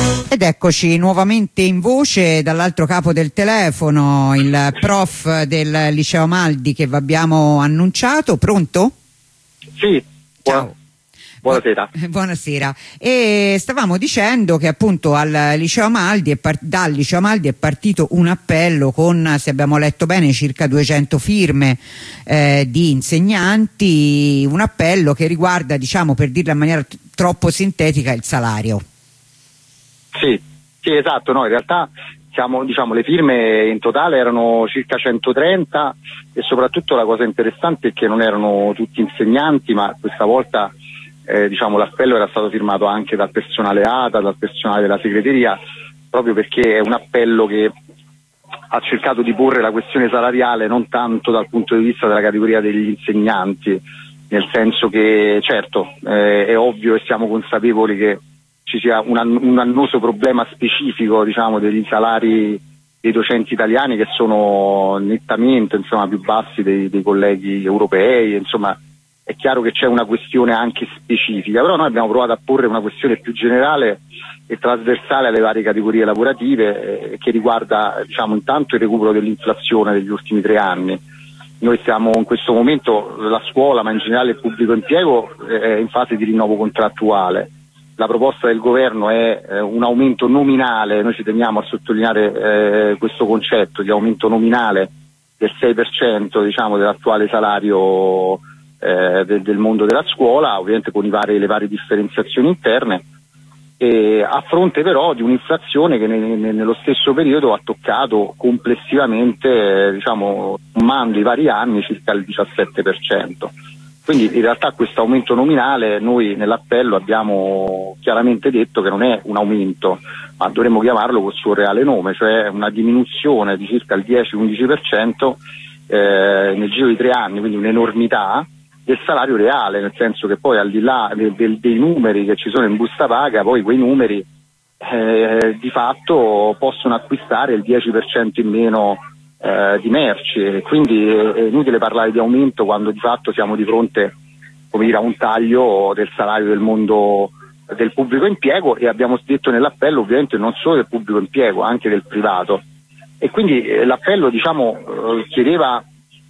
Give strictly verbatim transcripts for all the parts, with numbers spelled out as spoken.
Ed eccoci nuovamente in voce dall'altro capo del telefono, il prof del Liceo Amaldi che vi abbiamo annunciato. Pronto? Sì. Ciao. Buonasera. Buonasera. E stavamo dicendo che appunto al Liceo Amaldi è part- dal Liceo Amaldi è partito un appello con, se abbiamo letto bene, circa duecento firme eh, di insegnanti, un appello che riguarda, diciamo, per dirla in maniera t- troppo sintetica, il salario. Sì, sì, esatto, no, in realtà siamo, diciamo, le firme in totale erano circa centotrenta e soprattutto la cosa interessante è che non erano tutti insegnanti, ma questa volta eh, diciamo, l'appello era stato firmato anche dal personale A T A, dal personale della segreteria, proprio perché è un appello che ha cercato di porre la questione salariale non tanto dal punto di vista della categoria degli insegnanti, nel senso che certo eh, è ovvio e siamo consapevoli che ci sia un, un annoso problema specifico, diciamo, degli salari dei docenti italiani che sono nettamente, insomma, più bassi dei, dei colleghi europei. Insomma, è chiaro che c'è una questione anche specifica, però noi abbiamo provato a porre una questione più generale e trasversale alle varie categorie lavorative eh, che riguarda, diciamo, intanto il recupero dell'inflazione degli ultimi tre anni. Noi stiamo in questo momento, la scuola ma in generale il pubblico impiego è in fase di rinnovo contrattuale. La proposta del governo è eh, un aumento nominale, noi ci teniamo a sottolineare eh, questo concetto di aumento nominale del sei per cento, diciamo, dell'attuale salario eh, del, del mondo della scuola, ovviamente con i vari, le varie differenziazioni interne, e a fronte però di un'inflazione che ne, ne, nello stesso periodo ha toccato complessivamente, eh, diciamo, sommando i vari anni, circa il diciassette per cento. Quindi in realtà questo aumento nominale noi nell'appello abbiamo chiaramente detto che non è un aumento, ma dovremmo chiamarlo col suo reale nome, cioè una diminuzione di circa il dieci undici per cento eh, nel giro di tre anni, quindi un'enormità del salario reale, nel senso che poi al di là del, del, dei numeri che ci sono in busta paga, poi quei numeri eh, di fatto possono acquistare il dieci per cento in meno Eh, di merci, e quindi è, è inutile parlare di aumento quando di fatto siamo di fronte, come dire, a un taglio del salario del mondo del pubblico impiego, e abbiamo detto nell'appello ovviamente non solo del pubblico impiego, anche del privato. E quindi eh, l'appello, diciamo, eh, chiedeva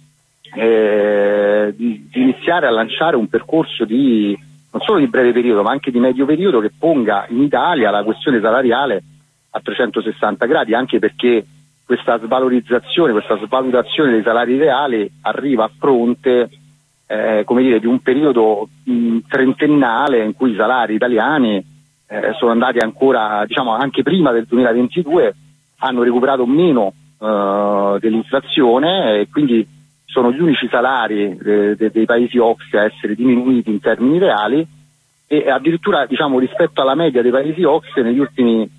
eh, di, di iniziare a lanciare un percorso di non solo di breve periodo ma anche di medio periodo che ponga in Italia la questione salariale a trecentosessanta gradi, anche perché questa svalorizzazione, questa svalutazione dei salari reali arriva a fronte eh, come dire, di un periodo mh, trentennale in cui i salari italiani eh, sono andati ancora, diciamo, anche prima del duemilaventidue, hanno recuperato meno eh, dell'inflazione, e quindi sono gli unici salari de, de, dei paesi O C S E a essere diminuiti in termini reali, e addirittura, diciamo, rispetto alla media dei paesi O C S E negli ultimi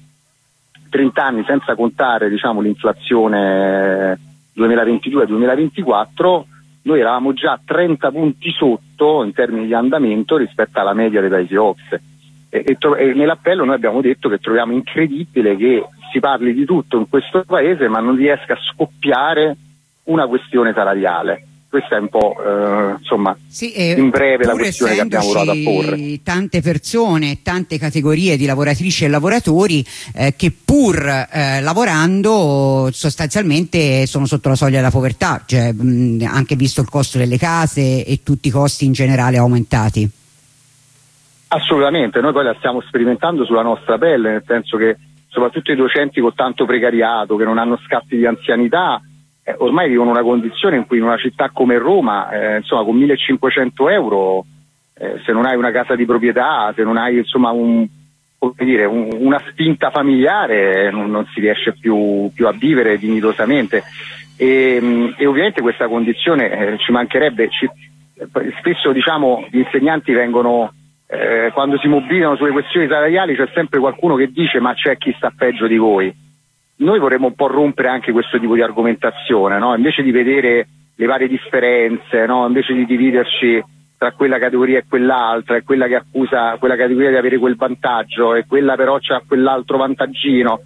trenta anni, senza contare, diciamo, l'inflazione duemilaventidue duemilaventiquattro, noi eravamo già trenta punti sotto in termini di andamento rispetto alla media dei paesi O C S E, e, e, e nell'appello noi abbiamo detto che troviamo incredibile che si parli di tutto in questo paese ma non riesca a scoppiare una questione salariale. Questa è un po' eh, insomma, sì, eh, in breve la questione che abbiamo provato a porre. Tante persone, tante categorie di lavoratrici e lavoratori eh, che pur eh, lavorando sostanzialmente sono sotto la soglia della povertà, cioè, mh, anche visto il costo delle case e tutti i costi in generale aumentati. Assolutamente, noi poi la stiamo sperimentando sulla nostra pelle, nel senso che soprattutto i docenti con tanto precariato, che non hanno scatti di anzianità, Eh, ormai vivono una condizione in cui in una città come Roma, eh, insomma, con millecinquecento euro, eh, se non hai una casa di proprietà, se non hai, insomma, un, come dire, un, una spinta familiare, non, non si riesce più, più a vivere dignitosamente. E, mh, e ovviamente questa condizione eh, ci mancherebbe. Ci, eh, spesso, diciamo, gli insegnanti vengono, eh, quando si mobilitano sulle questioni salariali, c'è sempre qualcuno che dice ma c'è chi sta peggio di voi. Noi vorremmo un po' rompere anche questo tipo di argomentazione, no? Invece di vedere le varie differenze, no? Invece di dividerci tra quella categoria e quell'altra, e quella che accusa quella categoria di avere quel vantaggio e quella però c'ha quell'altro vantaggino.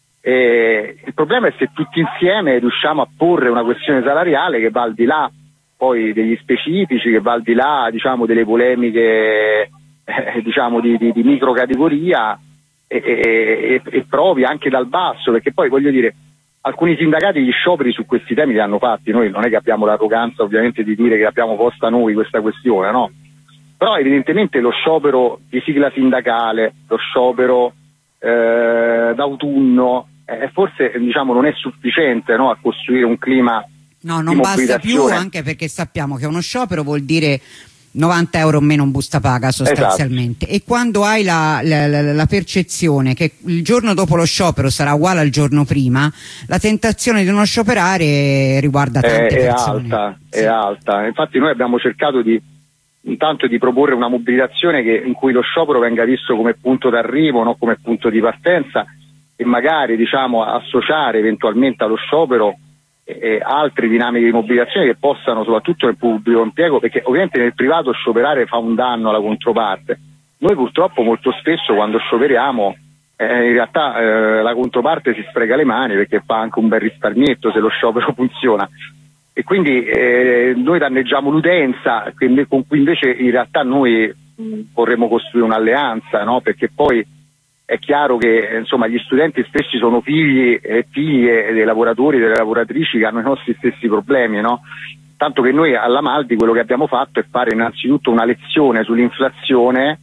E il problema è se tutti insieme riusciamo a porre una questione salariale che va al di là poi degli specifici, che va al di là, diciamo, delle polemiche eh, diciamo di, di, di microcategoria, e, e, e provi anche dal basso, perché poi voglio dire, alcuni sindacati gli scioperi su questi temi li hanno fatti, noi non è che abbiamo l'arroganza ovviamente di dire che abbiamo posta noi questa questione, no? Però evidentemente lo sciopero di sigla sindacale, lo sciopero eh, d'autunno, eh, forse diciamo non è sufficiente, no, a costruire un clima. No, non basta più, anche perché sappiamo che uno sciopero vuol dire novanta euro meno un busta paga sostanzialmente. Esatto. E quando hai la, la, la, la percezione che il giorno dopo lo sciopero sarà uguale al giorno prima, la tentazione di non scioperare riguarda tante è, persone. È alta, sì. è alta. Infatti noi abbiamo cercato di intanto di proporre una mobilitazione che, in cui lo sciopero venga visto come punto d'arrivo, non come punto di partenza, e magari diciamo associare eventualmente allo sciopero e altre dinamiche di mobilitazione che possano, soprattutto nel pubblico impiego, perché ovviamente nel privato scioperare fa un danno alla controparte. Noi purtroppo molto spesso quando scioperiamo eh, in realtà eh, la controparte si spreca le mani, perché fa anche un bel risparmietto se lo sciopero funziona, e quindi eh, noi danneggiamo l'utenza con cui invece in realtà noi mh, vorremmo costruire un'alleanza, no? Perché poi è chiaro che insomma gli studenti stessi sono figli e figlie dei lavoratori e delle lavoratrici che hanno i nostri stessi problemi, no? Tanto che noi alla Maldi quello che abbiamo fatto è fare innanzitutto una lezione sull'inflazione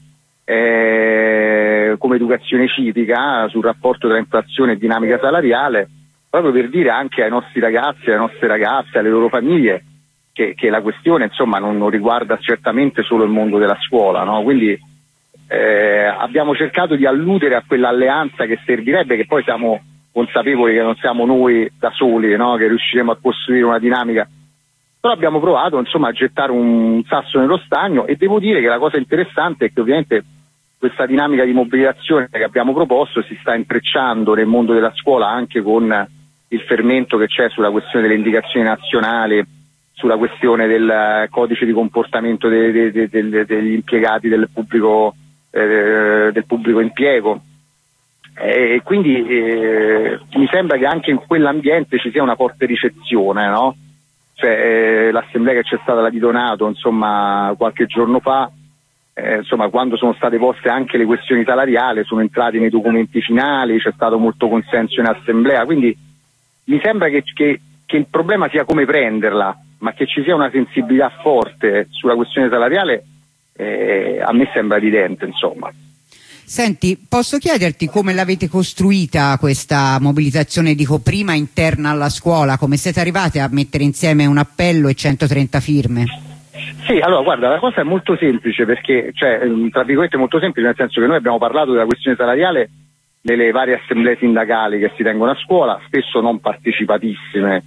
eh, come educazione civica, sul rapporto tra inflazione e dinamica salariale, proprio per dire anche ai nostri ragazzi, alle nostre ragazze, alle loro famiglie che, che la questione insomma non, non riguarda certamente solo il mondo della scuola, no? Quindi Eh, abbiamo cercato di alludere a quell'alleanza che servirebbe, che poi siamo consapevoli che non siamo noi da soli, no? Che riusciremo a costruire una dinamica, però abbiamo provato insomma a gettare un sasso nello stagno, e devo dire che la cosa interessante è che ovviamente questa dinamica di mobilitazione che abbiamo proposto si sta intrecciando nel mondo della scuola anche con il fermento che c'è sulla questione delle indicazioni nazionali, sulla questione del codice di comportamento de, de, de, de, degli impiegati del pubblico Eh, del pubblico impiego, e eh, quindi eh, mi sembra che anche in quell'ambiente ci sia una forte ricezione, no? Cioè eh, l'assemblea che c'è stata la di Donato insomma qualche giorno fa, eh, insomma quando sono state poste anche le questioni salariali sono entrati nei documenti finali, c'è stato molto consenso in assemblea, quindi mi sembra che, che, che il problema sia come prenderla, ma che ci sia una sensibilità forte sulla questione salariale. Eh, a me sembra evidente, insomma. Senti, posso chiederti come l'avete costruita questa mobilitazione, dico prima interna alla scuola, come siete arrivati a mettere insieme un appello e centotrenta firme? Sì, allora guarda, la cosa è molto semplice, perché, cioè, tra virgolette molto semplice, nel senso che noi abbiamo parlato della questione salariale nelle varie assemblee sindacali che si tengono a scuola, spesso non partecipatissime,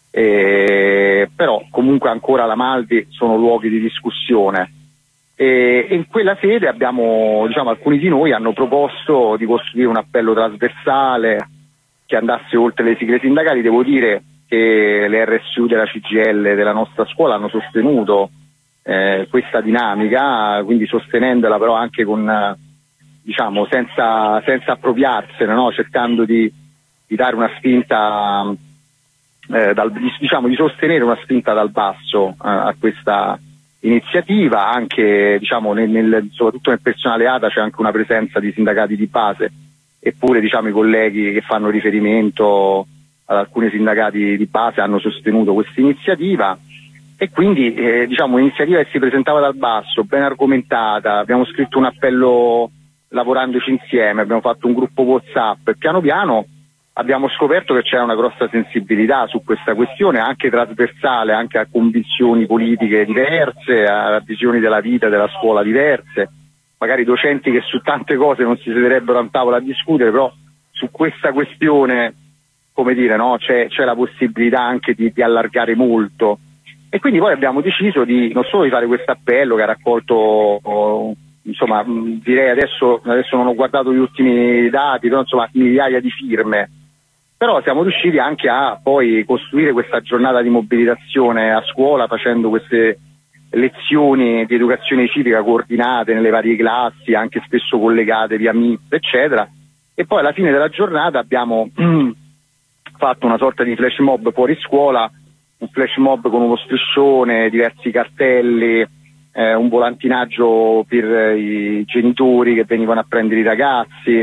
eh, però comunque ancora la Maldi sono luoghi di discussione. E in quella sede abbiamo, diciamo, alcuni di noi hanno proposto di costruire un appello trasversale che andasse oltre le sigle sindacali. Devo dire che le R S U della C G I L della nostra scuola hanno sostenuto eh, questa dinamica, quindi sostenendola però anche con, diciamo, senza, senza appropriarsene, no? Cercando di, di dare una spinta, eh, dal, diciamo, di sostenere una spinta dal basso eh, a questa iniziativa, anche diciamo nel, nel, soprattutto nel personale A T A c'è anche una presenza di sindacati di base, eppure diciamo i colleghi che fanno riferimento ad alcuni sindacati di base hanno sostenuto questa iniziativa, e quindi eh, diciamo un'iniziativa che si presentava dal basso, ben argomentata. Abbiamo scritto un appello lavorandoci insieme, abbiamo fatto un gruppo WhatsApp e piano piano abbiamo scoperto che c'era una grossa sensibilità su questa questione, anche trasversale, anche a convinzioni politiche diverse, a visioni della vita, della scuola diverse, magari docenti che su tante cose non si sederebbero a un tavolo a discutere, però su questa questione, come dire, no, c'è, c'è la possibilità anche di, di allargare molto. E quindi poi abbiamo deciso di non solo di fare questo appello che ha raccolto, oh, insomma, direi adesso, adesso non ho guardato gli ultimi dati, però insomma migliaia di firme. Però siamo riusciti anche a poi costruire questa giornata di mobilitazione a scuola, facendo queste lezioni di educazione civica coordinate nelle varie classi, anche spesso collegate via Meet, eccetera. E poi alla fine della giornata abbiamo fatto una sorta di flash mob fuori scuola, un flash mob con uno striscione, diversi cartelli, eh, un volantinaggio per i genitori che venivano a prendere i ragazzi,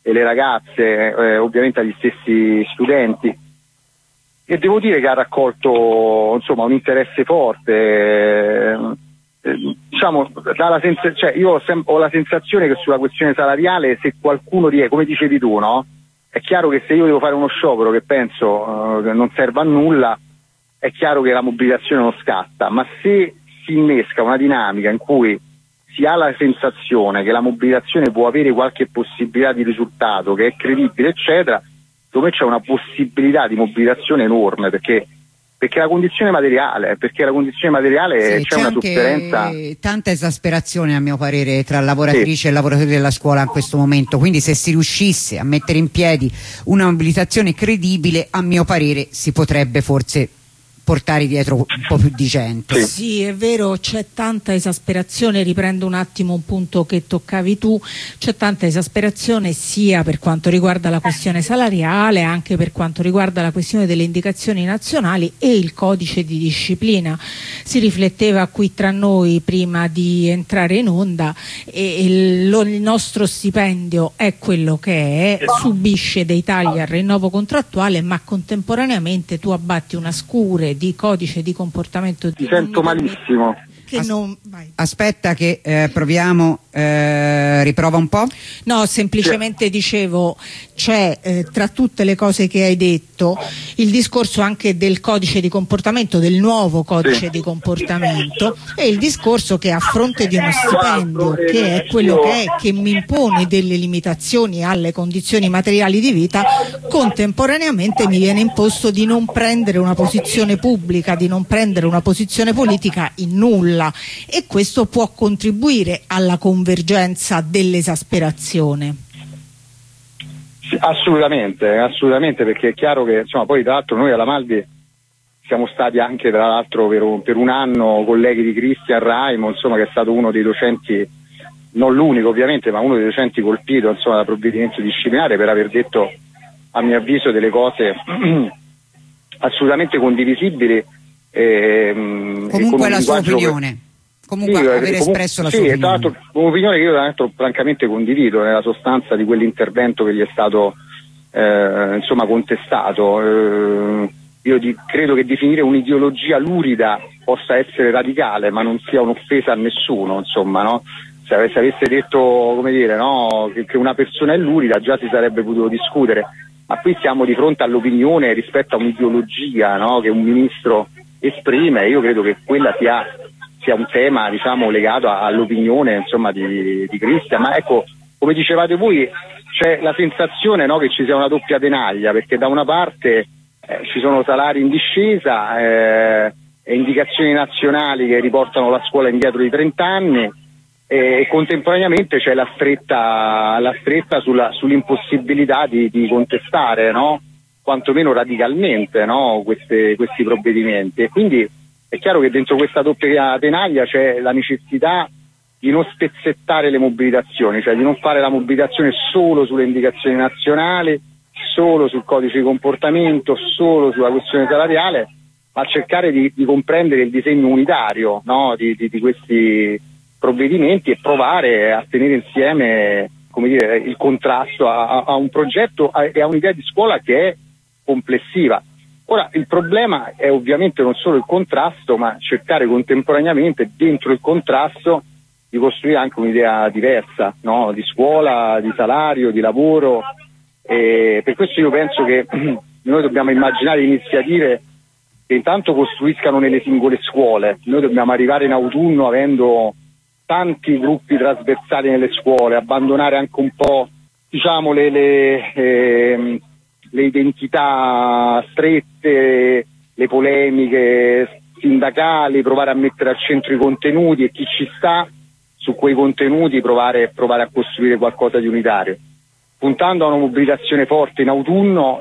e le ragazze, eh, ovviamente agli stessi studenti, e devo dire che ha raccolto insomma un interesse forte. Eh, eh, diciamo, dalla sens- cioè io ho, sem- ho la sensazione che sulla questione salariale, se qualcuno riesce, come dicevi tu, no? È chiaro che se io devo fare uno sciopero che penso uh, che non serva a nulla, è chiaro che la mobilitazione non scatta, ma se si innesca una dinamica in cui si ha la sensazione che la mobilitazione può avere qualche possibilità di risultato, che è credibile, eccetera, secondo me c'è una possibilità di mobilitazione enorme, perché perché la condizione materiale, perché la condizione materiale sì, c'è, c'è una anche sofferenza, tanta esasperazione a mio parere tra lavoratrici sì. e lavoratori della scuola in questo momento, quindi se si riuscisse a mettere in piedi una mobilitazione credibile, a mio parere si potrebbe forse portare dietro un po' più di gente. Sì, sì, è vero, c'è tanta esasperazione, riprendo un attimo un punto che toccavi tu, c'è tanta esasperazione sia per quanto riguarda la questione salariale, anche per quanto riguarda la questione delle indicazioni nazionali e il codice di disciplina. Si rifletteva qui tra noi prima di entrare in onda e il, lo, il nostro stipendio è quello che è, subisce dei tagli al rinnovo contrattuale, ma contemporaneamente tu abbatti una scure di codice di comportamento. Ti sento malissimo. Che As non... Vai. Aspetta che eh, proviamo, eh, riprova un po'. No, semplicemente dicevo, c'è eh, tra tutte le cose che hai detto il discorso anche del codice di comportamento, del nuovo codice sì. di comportamento, e il discorso che a fronte di uno stipendio che è quello che è, che mi impone delle limitazioni alle condizioni materiali di vita, contemporaneamente mi viene imposto di non prendere una posizione pubblica, di non prendere una posizione politica in nulla. E questo può contribuire alla convergenza dell'esasperazione. Sì, assolutamente, assolutamente, perché è chiaro che insomma poi tra l'altro noi alla Malvi siamo stati anche tra l'altro per un, per un anno colleghi di Cristian Raimo, insomma, che è stato uno dei docenti, non l'unico ovviamente, ma uno dei docenti colpito insomma da provvedimento disciplinare per aver detto, a mio avviso, delle cose assolutamente condivisibili. Eh, comunque la sua opinione, comunque sì, aver comunque, espresso la sì, sua opinione, un'opinione che io tra l'altro francamente condivido nella sostanza di quell'intervento che gli è stato eh, insomma contestato. Eh, io di, credo che definire un'ideologia lurida possa essere radicale, ma non sia un'offesa a nessuno, insomma, no? Se avesse, avesse detto, come dire, no, che, che una persona è lurida, già si sarebbe potuto discutere, ma qui siamo di fronte all'opinione rispetto a un'ideologia, no, che un ministro esprime. Io credo che quella sia, sia un tema, diciamo, legato all'opinione, insomma, di, di Cristian, ma ecco, come dicevate voi, c'è la sensazione, no, che ci sia una doppia tenaglia, perché da una parte eh, ci sono salari in discesa eh, e indicazioni nazionali che riportano la scuola indietro di trenta anni e, e contemporaneamente c'è la stretta, la stretta sulla, sull'impossibilità di, di contestare, no? Quantomeno radicalmente, no, queste, questi provvedimenti. E quindi è chiaro che dentro questa doppia tenaglia c'è la necessità di non spezzettare le mobilitazioni, cioè di non fare la mobilitazione solo sulle indicazioni nazionali, solo sul codice di comportamento, solo sulla questione salariale, ma cercare di, di comprendere il disegno unitario, no, di, di, di questi provvedimenti e provare a tenere insieme, come dire, il contrasto a, a un progetto e a un'idea di scuola che è complessiva. Ora, il problema è ovviamente non solo il contrasto, ma cercare contemporaneamente dentro il contrasto di costruire anche un'idea diversa, no? Di scuola, di salario, di lavoro. E per questo io penso che noi dobbiamo immaginare iniziative che intanto costruiscano nelle singole scuole. Noi dobbiamo arrivare in autunno avendo tanti gruppi trasversali nelle scuole, abbandonare anche un po', diciamo, le, le eh, le identità strette, le polemiche sindacali, provare a mettere al centro i contenuti e chi ci sta su quei contenuti provare, provare a costruire qualcosa di unitario, puntando a una mobilitazione forte in autunno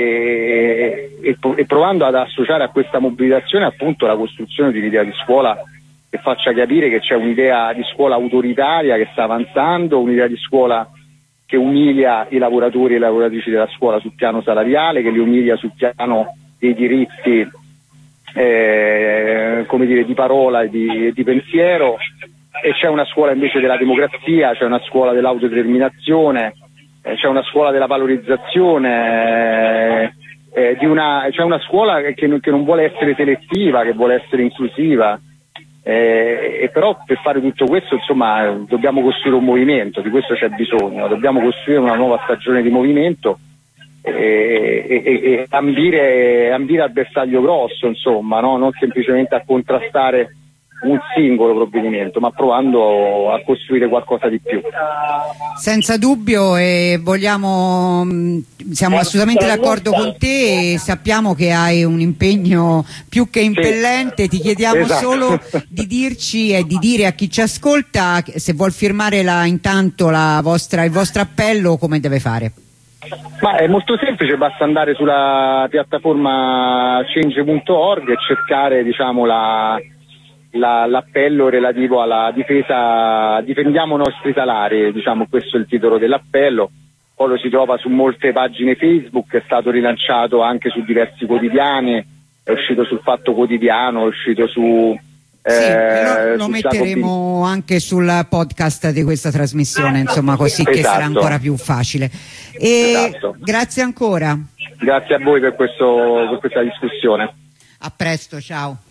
e, e, e provando ad associare a questa mobilitazione appunto la costruzione di un'idea di scuola che faccia capire che c'è un'idea di scuola autoritaria che sta avanzando, un'idea di scuola che umilia i lavoratori e le lavoratrici della scuola sul piano salariale, che li umilia sul piano dei diritti eh, come dire, di parola e di, di pensiero, e c'è una scuola invece della democrazia, c'è una scuola dell'autodeterminazione, eh, c'è una scuola della valorizzazione, eh, eh, di una, c'è una scuola che, che non vuole essere selettiva, che vuole essere inclusiva. Eh, e però per fare tutto questo, insomma, dobbiamo costruire un movimento, di questo c'è bisogno, dobbiamo costruire una nuova stagione di movimento e, e, e ambire, ambire al bersaglio grosso, insomma, no? Non semplicemente a contrastare un singolo provvedimento, ma provando a costruire qualcosa di più. Senza dubbio, e vogliamo, siamo assolutamente d'accordo con te e sappiamo che hai un impegno più che impellente. Ti chiediamo esatto. solo di dirci e di dire a chi ci ascolta, se vuol firmare la, intanto la vostra, il vostro appello, come deve fare. Ma è molto semplice, basta andare sulla piattaforma change punto org e cercare, diciamo, la La, l'appello relativo alla difesa, difendiamo i nostri salari, diciamo, questo è il titolo dell'appello. Poi lo si trova su molte pagine Facebook, è stato rilanciato anche su diversi quotidiani, è uscito sul Fatto Quotidiano, è uscito su sì, eh, lo, lo metteremo anche sul podcast di questa trasmissione, insomma, così esatto. che sarà ancora più facile. E esatto. Grazie ancora. Grazie a voi per, questo, per questa discussione. A presto, ciao.